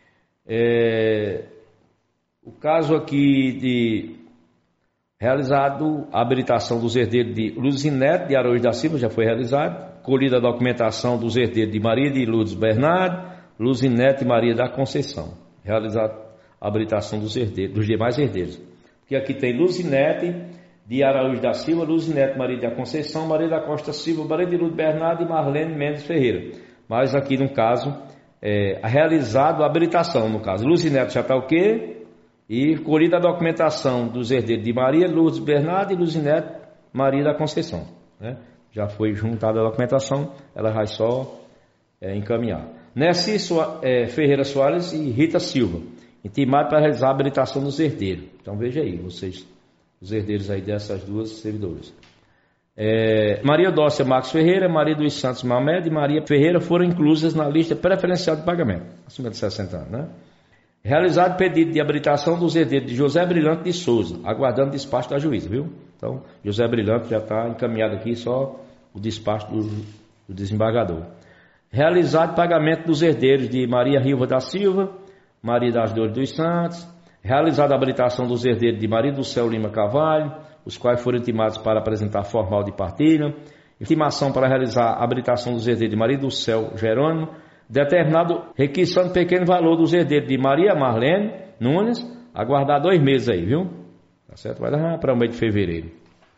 É, o caso aqui de realizado a habilitação dos herdeiros de Luzinete de Araújo da Silva, já foi realizado. Colhida a documentação dos herdeiros de Maria de Lourdes Bernardo, Luzinete e Maria da Conceição. Realizado a habilitação dos herdeiros, dos demais herdeiros. Porque aqui tem Luzinete de Araújo da Silva, Luzinete Maria da Conceição, Maria da Costa Silva, Maria de Lourdes Bernardo e Marlene Mendes Ferreira. Mas aqui no caso, é, realizado a habilitação, no caso. Luzinete já está o quê? E colhida a documentação dos herdeiros de Maria Lourdes Bernardo e Luzinete Maria da Conceição, né? Já foi juntada a documentação, ela vai só é, encaminhar. Nessi Soa, é, Ferreira Soares e Rita Silva, intimado para realizar a habilitação dos herdeiros. Então veja aí, vocês, os herdeiros aí dessas duas servidoras. É, Maria Dócia Marcos Ferreira, Maria dos Santos Mamed e Maria Ferreira foram inclusas na lista preferencial de pagamento, acima de sessenta anos, né? Realizado pedido de habilitação dos herdeiros de José Brilhante de Souza, aguardando despacho da juíza, viu? Então, José Brilhante já está encaminhado aqui, só o despacho do, do desembargador. Realizado pagamento dos herdeiros de Maria Riva da Silva, Maria das Dores dos Santos. Realizada a habilitação dos herdeiros de Maria do Céu Lima Carvalho, os quais foram intimados para apresentar formal de partilha. Intimação para realizar a habilitação dos herdeiros de Maria do Céu Jerônimo. Determinado requisição de pequeno valor dos herdeiros de Maria Marlene Nunes, aguardar dois meses aí, viu? Tá certo? Vai dar para o mês de fevereiro.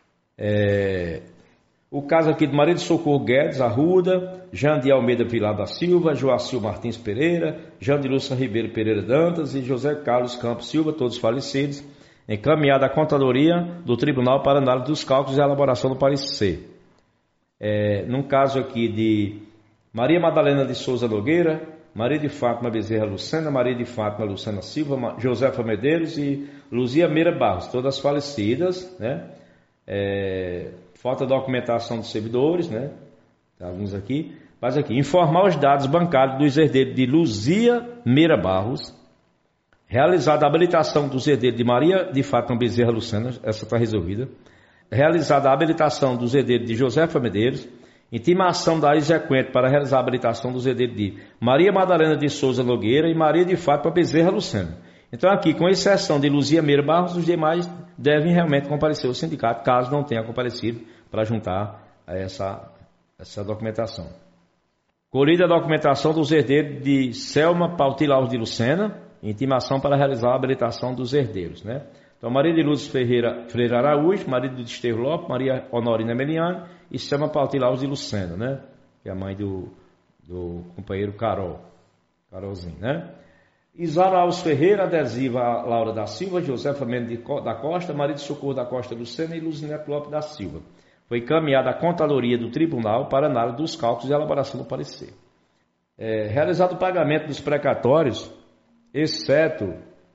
É... O caso aqui de Maria de Socorro Guedes Arruda, Jean de Almeida Vilar da Silva, Joacil Martins Pereira, Jean de Lúcia Ribeiro Pereira Dantas e José Carlos Campos Silva, todos falecidos, encaminhada à Contadoria do Tribunal para análise dos cálculos e elaboração do parecer. É... Num caso aqui de Maria Madalena de Souza Nogueira, Maria de Fátima Bezerra Lucena, Maria de Fátima Lucena Silva, Josefa Medeiros e Luzia Meira Barros, todas falecidas, né? É, falta documentação dos servidores, né? Tem alguns aqui, mas aqui, informar os dados bancários dos herdeiros de Luzia Meira Barros, realizada a habilitação dos herdeiros de Maria de Fátima Bezerra Lucena, essa está resolvida, realizada a habilitação dos herdeiros de Josefa Medeiros, intimação da exequente para realizar a habilitação dos herdeiros de Maria Madalena de Souza Nogueira e Maria de Fátima Bezerra Lucena. Então aqui, com exceção de Luzia Meira Barros, os demais devem realmente comparecer ao sindicato, caso não tenha comparecido, para juntar essa, essa documentação. Colhida a documentação dos herdeiros de Selma Pautilaus de Lucena, intimação para realizar a habilitação dos herdeiros, né? Então, Maria de Luz Ferreira Freire Araújo, Maria de Desterro Lopes, Maria Honorina Meliane e Selma Pautilaus de Lucena, né? Que é a mãe do, do companheiro Carol, Carolzinho, né? Isara Alves Ferreira, adesiva Laura da Silva, Josefa Mendes da Costa, Maria de Socorro da Costa Lucena e Luzinete Lopes da Silva. Foi encaminhada à Contadoria do Tribunal para análise dos cálculos e elaboração do parecer. É, realizado o pagamento dos precatórios, exceto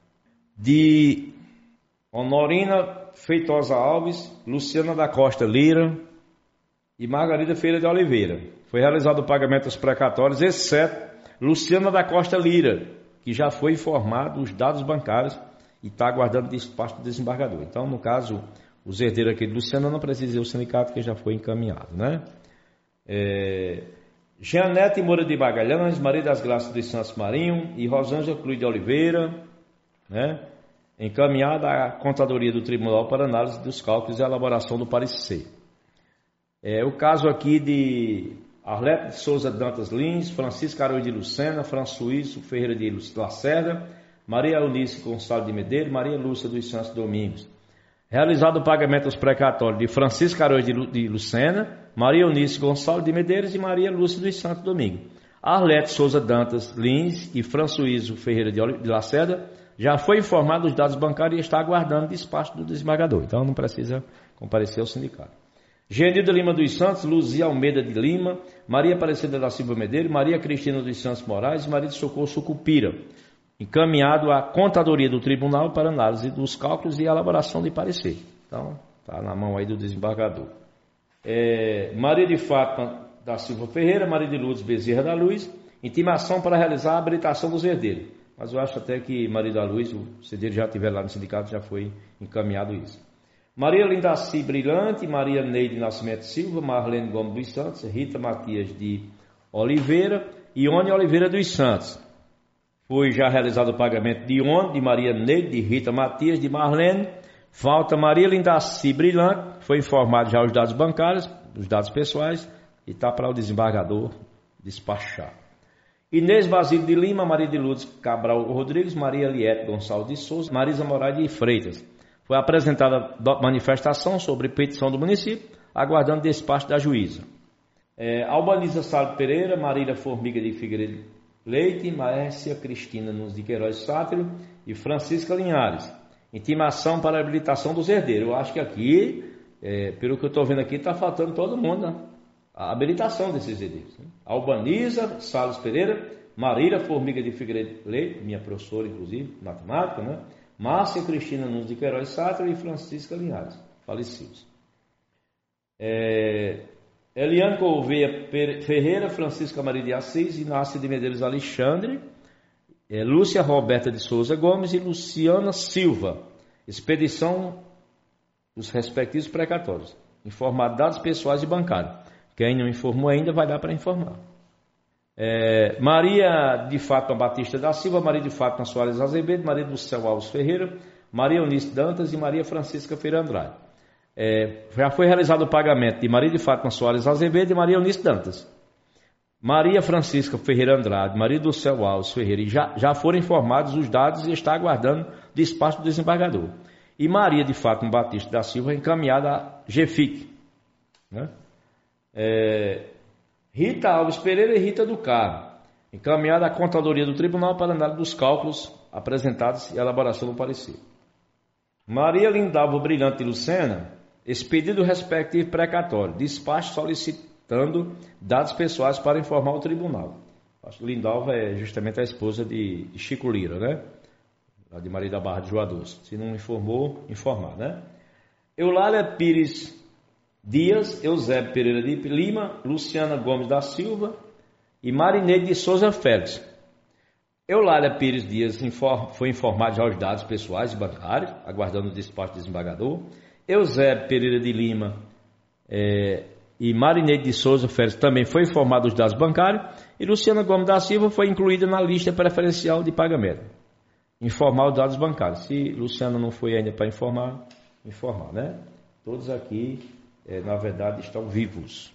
de Honorina Feitosa Alves, Luciana da Costa Lira e Margarida Feira de Oliveira. Foi realizado o pagamento dos precatórios, exceto Luciana da Costa Lira, que já foi informado os dados bancários e está aguardando despacho do desembargador. Então, no caso, os herdeiros aqui de Luciana não precisam ir ao sindicato, que já foi encaminhado, né? É... Jeanette Moura de Bagalhães, Maria das Graças dos Santos Marinho e Rosângela Cruz de Oliveira, né? encaminhada à Contadoria do Tribunal para análise dos cálculos e elaboração do parecer. É, o caso aqui de Arlete de Souza Dantas Lins, Francisco Araújo de Lucena, Françoíso Ferreira de Lacerda, Maria Eunice Gonçalves de Medeiros, Maria Lúcia dos Santos Domingos. Realizado o pagamento dos precatórios de Francisco Araújo de Lucena, Maria Eunice Gonçalves de Medeiros e Maria Lúcia dos Santos Domingos. Arlete Souza Dantas Lins e Françoíso Ferreira de Lacerda já foi informado dos dados bancários e está aguardando despacho do desembargador. Então não precisa comparecer ao sindicato. Genilda Lima dos Santos, Luzia Almeida de Lima, Maria Aparecida da Silva Medeiros, Maria Cristina dos Santos Moraes e Maria de Socorro Sucupira. Encaminhado à Contadoria do Tribunal para análise dos cálculos e elaboração de parecer. Então, está na mão aí do desembargador. É, Maria de Fátima da Silva Ferreira, Maria de Lourdes Bezerra da Luz, intimação para realizar a habilitação dos herdeiros. Mas eu acho até que Maria da Luz, o herdeiro já estiver lá no sindicato, já foi encaminhado isso. Maria Lindaci Brilhante, Maria Neide Nascimento Silva, Marlene Gomes dos Santos, Rita Matias de Oliveira e Ione Oliveira dos Santos. Foi já realizado o pagamento de Ione, de Maria Neide, de Rita Matias, de Marlene. Falta Maria Lindaci Brilhante, foi informado já os dados bancários, os dados pessoais, e está para o desembargador despachar. Inês Basílio de Lima, Maria de Lourdes Cabral Rodrigues, Maria Liette Gonçalves de Souza, Marisa Moraes de Freitas. Foi apresentada manifestação sobre petição do município, aguardando despacho da juíza. É, Albaniza Salles Pereira, Marília Formiga de Figueiredo Leite, Márcia Cristina Nunes de Queiroz Sátiro e Francisca Linhares. Intimação para a habilitação dos herdeiros. Eu acho que aqui, é, pelo que eu estou vendo aqui, está faltando todo mundo, né? A habilitação desses herdeiros. Né? Albaniza Salles Pereira, Marília Formiga de Figueiredo Leite, minha professora, inclusive, matemática, né? Márcia Cristina Nunes de Queiroz Sátiro e Francisca Linhares, falecidos. É, Eliane Gouveia Ferreira, Francisca Maria de Assis, Inácio de Medeiros Alexandre, é, Lúcia Roberta de Souza Gomes e Luciana Silva. Expedição dos respectivos precatórios. Informar dados pessoais e bancários. Quem não informou ainda vai dar para informar. É, Maria de Fátima Batista da Silva, Maria de Fátima Soares Azevedo, Maria do Céu Alves Ferreira, Maria Eunice Dantas e Maria Francisca Feira Andrade. É, já foi realizado o pagamento de Maria de Fátima Soares Azevedo e Maria Eunice Dantas. Maria Francisca Ferreira Andrade, Maria do Céu Alves Ferreira, e já, já foram informados os dados e está aguardando despacho do desembargador. E Maria de Fátima Batista da Silva encaminhada à G F I C. Né? É, Rita Alves Pereira e Rita do Carmo, encaminhada à Contadoria do Tribunal para análise dos cálculos apresentados e elaboração do parecer. Maria Lindalva Brilhante de Lucena, expedido respectivo precatório, despacho solicitando dados pessoais para informar o tribunal. Acho que Lindalva é justamente a esposa de, de Chico Lira, né? Lá de Maria da Barra de João Doce. Se não informou, informar, né? Eulália Pires Dias, Eusébio Pereira de Lima, Luciana Gomes da Silva e Marineide de Souza Félix. Eulália Pires Dias foi informado já os dados pessoais e bancários, aguardando o despacho do desembargador. Eusébio Pereira de Lima é, e Marineide de Souza Félix também foi informado os dados bancários. E Luciana Gomes da Silva foi incluída na lista preferencial de pagamento. Informar os dados bancários. Se Luciana não foi ainda para informar, informar, né? Todos aqui... É, na verdade estão vivos.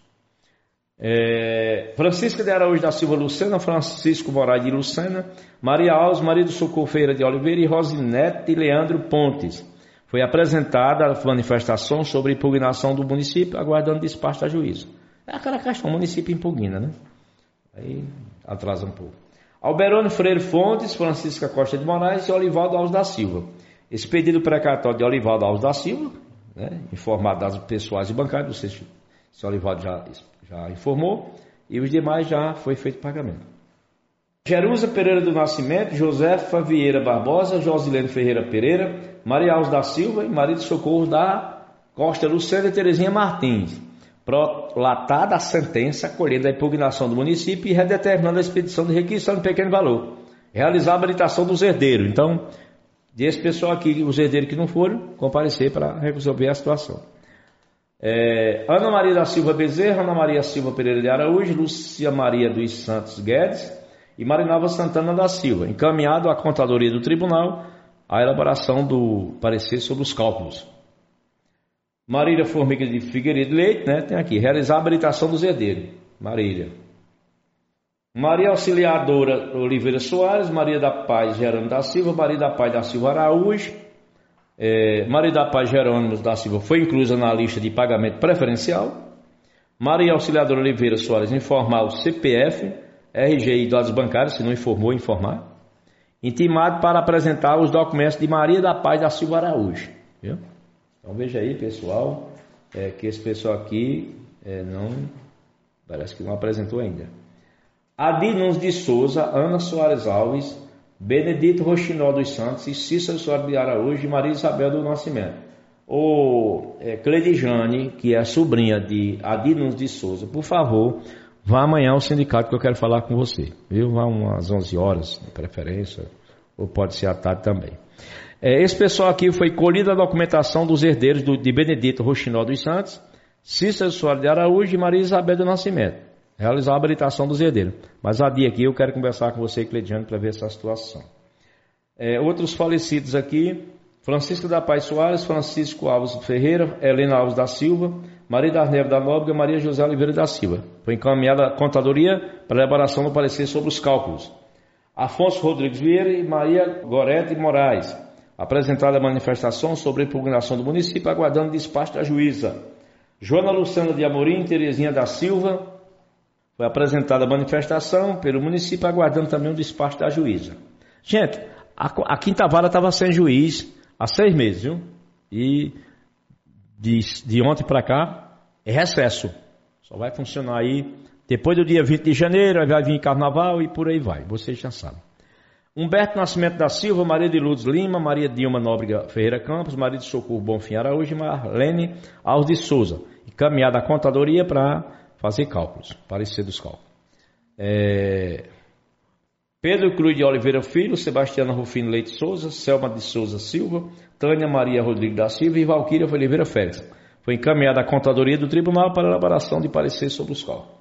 é, Francisca de Araújo da Silva Lucena, Francisco Moraes de Lucena, Maria Alves, Maria do Socorro Feira de Oliveira e Rosinete Leandro Pontes. Foi apresentada a manifestação sobre impugnação do município, aguardando despacho da juíza. É aquela questão, o município impugna, né? Aí atrasa um pouco. Alberone Freire Fontes, Francisca Costa de Moraes e Olivaldo Alves da Silva. Esse pedido precatório de Olivaldo Alves da Silva, né, informado das pessoais e bancários, não sei se o Olivaldo já, já informou, e os demais já foi feito pagamento. Jerusa Pereira do Nascimento, Josefa Vieira Barbosa, Josilene Ferreira Pereira, Maria Alves da Silva e Maria de Socorro da Costa Lucena e Terezinha Martins. Prolatada a sentença, acolhendo a impugnação do município e redeterminando a expedição de requisição de pequeno valor. Realizar a habilitação dos herdeiros. Então, desse pessoal aqui, os herdeiros que não foram, comparecer para resolver a situação. É, Ana Maria da Silva Bezerra, Ana Maria Silva Pereira de Araújo, Lúcia Maria dos Santos Guedes e Marinalva Santana da Silva, encaminhado à Contadoria do Tribunal a elaboração do parecer sobre os cálculos. Marília Formiga de Figueiredo Leite, né? Tem aqui, realizar a habilitação dos herdeiros. Marília. Maria Auxiliadora Oliveira Soares, Maria da Paz Jerônimo da Silva, Maria da Paz da Silva Araújo, é, Maria da Paz Jerônimo da Silva foi inclusa na lista de pagamento preferencial. Maria Auxiliadora Oliveira Soares informar o C P F, R G e dados bancários, se não informou, informar. Intimado para apresentar os documentos de Maria da Paz da Silva Araújo. Viu? Então veja aí, pessoal, é, que esse pessoal aqui é, não, parece que não apresentou ainda. Adi Nunes de Souza, Ana Soares Alves, Benedito Rochinol dos Santos e Cícero Soares de Araújo e Maria Isabel do Nascimento. O é, Cledijane, que é a sobrinha de Adi Nunes de Souza, por favor, vá amanhã ao sindicato que eu quero falar com você. Viu? Vá umas onze horas, de preferência, ou pode ser à tarde também. É, esse pessoal aqui foi colhida a documentação dos herdeiros do, de Benedito Rochinol dos Santos, Cícero Soares de Araújo e Maria Isabel do Nascimento. Realizar a habilitação dos herdeiros. Mas a dia aqui eu quero conversar com você, Cleidiane, para ver essa situação. É, outros falecidos aqui, Francisco da Paz Soares, Francisco Alves Ferreira, Helena Alves da Silva, Maria das Neves da Nóbrega, Maria José Oliveira da Silva. Foi encaminhada a contadoria para a elaboração do parecer sobre os cálculos. Afonso Rodrigues Vieira e Maria Gorete Moraes. Apresentada a manifestação sobre a impugnação do município, aguardando despacho da juíza. Joana Luciana de Amorim, Terezinha da Silva. Foi apresentada a manifestação pelo município, aguardando também o despacho da juíza. Gente, a, a quinta vara estava sem juiz há seis meses, viu? E de, de ontem para cá é recesso. Só vai funcionar aí depois do dia vinte de janeiro, aí vai vir carnaval e por aí vai. Vocês já sabem. Humberto Nascimento da Silva, Maria de Lourdes Lima, Maria Dilma Nóbrega Ferreira Campos, Maria de Socorro Bonfim Araújo e Marlene Alves de Souza. Encaminhada a contadoria para fazer cálculos, parecer dos cálculos. É... Pedro Cruz de Oliveira Filho, Sebastiana Rufino Leite Souza, Selma de Souza Silva, Tânia Maria Rodrigues da Silva e Valquíria Oliveira Félix. Foi encaminhada a contadoria do tribunal para elaboração de parecer sobre os cálculos.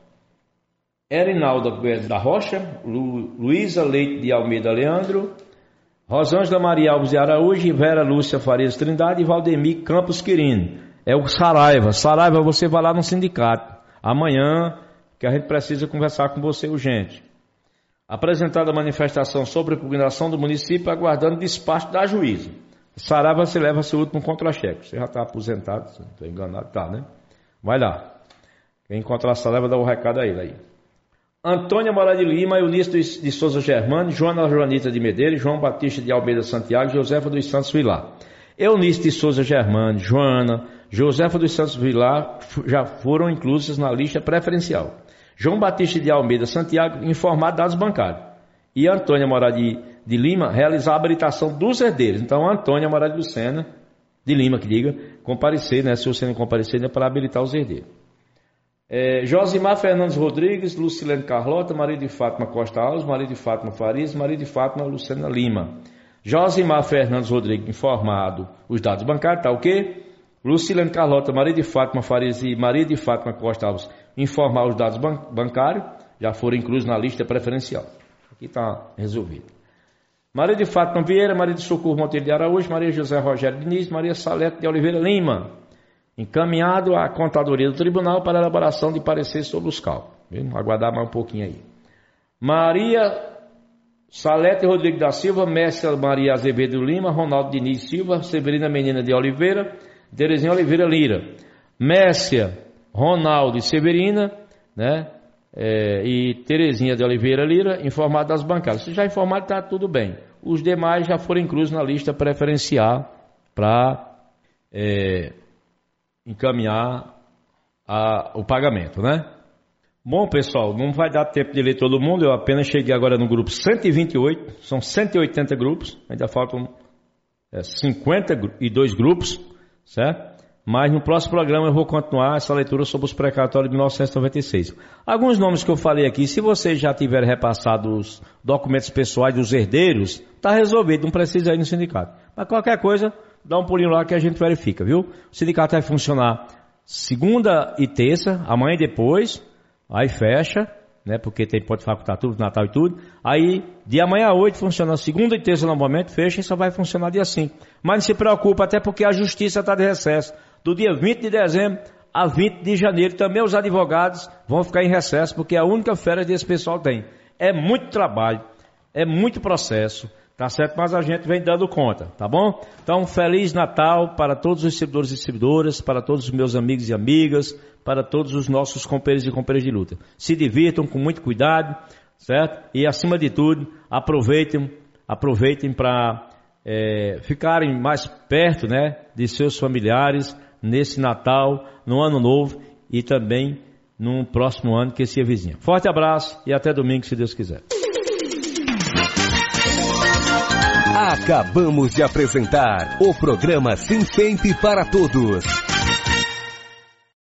Erinalda da Rocha, Lu... Luísa Leite de Almeida Leandro, Rosângela Maria Alves de Araújo, Vera Lúcia Farias Trindade e Valdemir Campos Quirino. É o Saraiva. Saraiva, você vai lá no sindicato. Amanhã, que a gente precisa conversar com você urgente. Apresentada a manifestação sobre a impugnação do município, aguardando despacho da juíza. Saraiva, você leva seu último contra-cheque. Você já está aposentado, se não estou enganado, tá, né? Vai lá. Quem encontrar a Saraiva, dá um recado a ele aí. Antônia Moraes de Lima, Eunice de Souza Germano, Joana Joanita de Medeiros, João Batista de Almeida Santiago, Josefa dos Santos Vilar. Eunice de Souza Germano, Joana, Josefa dos Santos Vilar já foram inclusas na lista preferencial. João Batista de Almeida Santiago informar dados bancários. E Antônia Moraes de, de Lima realizar a habilitação dos herdeiros. Então, Antônia Moraes de Lucena, de Lima, que diga, comparecer, né? Se você não comparecer, é para habilitar os herdeiros. É, Josimar Fernandes Rodrigues, Lucilene Carlota, Maria de Fátima Costa Alves, Maria de Fátima Farias, Maria de Fátima Lucena Lima. Josimar Fernandes Rodrigues informado os dados bancários, tá ok? Lucilene Carlota, Maria de Fátima Farias e Maria de Fátima Costa Alves informar os dados ban- bancários, já foram inclusos na lista preferencial. Aqui está resolvido. Maria de Fátima Vieira, Maria de Socorro Monteiro de Araújo, Maria José Rogério Diniz, Maria Salete de Oliveira Lima. Encaminhado à contadoria do tribunal para a elaboração de parecer sobre os cálculos. Vamos aguardar mais um pouquinho aí. Maria Salete Rodrigues da Silva, Messia Maria Azevedo Lima, Ronaldo Diniz Silva, Severina Menina de Oliveira, Terezinha Oliveira Lira. Messia, Ronaldo e Severina, né? É, e Terezinha de Oliveira Lira, informado das bancadas. Se já informado, está tudo bem. Os demais já foram inclusos na lista preferencial para é, encaminhar a, o pagamento, né? Bom, pessoal, não vai dar tempo de ler todo mundo. Eu apenas cheguei agora no grupo cento e vinte e oito, são cento e oitenta grupos, ainda faltam é, cinquenta e dois grupos, certo? Mas no próximo programa eu vou continuar essa leitura sobre os precatórios de mil novecentos e noventa e seis. Alguns nomes que eu falei aqui, se vocês já tiverem repassado os documentos pessoais dos herdeiros, está resolvido, não precisa ir no sindicato. Mas qualquer coisa, dá um pulinho lá que a gente verifica, viu? O sindicato vai funcionar segunda e terça, amanhã e depois, aí fecha, né? Porque tem, pode facultar tudo, Natal e tudo. Aí, de amanhã a oito, funciona segunda e terça normalmente, fecha e só vai funcionar dia cinco. Mas não se preocupa, até porque a justiça está de recesso. Do dia vinte de dezembro a vinte de janeiro, também os advogados vão ficar em recesso, porque é a única férias que esse pessoal tem. É muito trabalho, é muito processo, tá certo? Mas a gente vem dando conta, tá bom? Então, Feliz Natal para todos os servidores e servidoras, para todos os meus amigos e amigas, para todos os nossos companheiros e companheiras de luta. Se divirtam com muito cuidado, certo? E, acima de tudo, aproveitem, aproveitem para é, ficarem mais perto, né, de seus familiares nesse Natal, no Ano Novo e também no próximo ano que se avizinha. Forte abraço e até domingo, se Deus quiser. Acabamos de apresentar o programa Sinfemp para Todos.